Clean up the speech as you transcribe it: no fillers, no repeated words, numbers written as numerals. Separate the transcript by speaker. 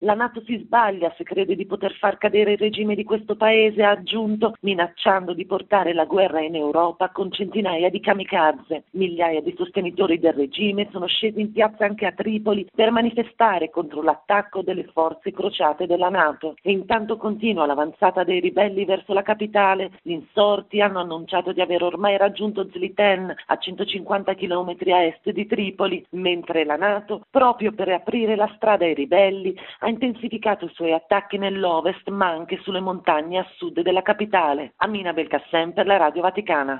Speaker 1: La NATO si sbaglia se crede di poter far cadere il regime di questo paese, ha aggiunto, minacciando di portare la guerra in Europa con centinaia di kamikaze. Migliaia di sostenitori del regime sono scesi in piazza anche a Tripoli per manifestare contro l'attacco delle forze crociate della NATO. E intanto continua l'avanzata dei ribelli verso la capitale. Gli insorti hanno annunciato di aver ormai raggiunto Zliten, a 150 km a est di Tripoli, mentre la NATO, proprio per aprire la strada ai ribelli, ha intensificato i suoi attacchi nell'ovest ma anche sulle montagne a sud della capitale. Amina Belkacem per la Radio Vaticana.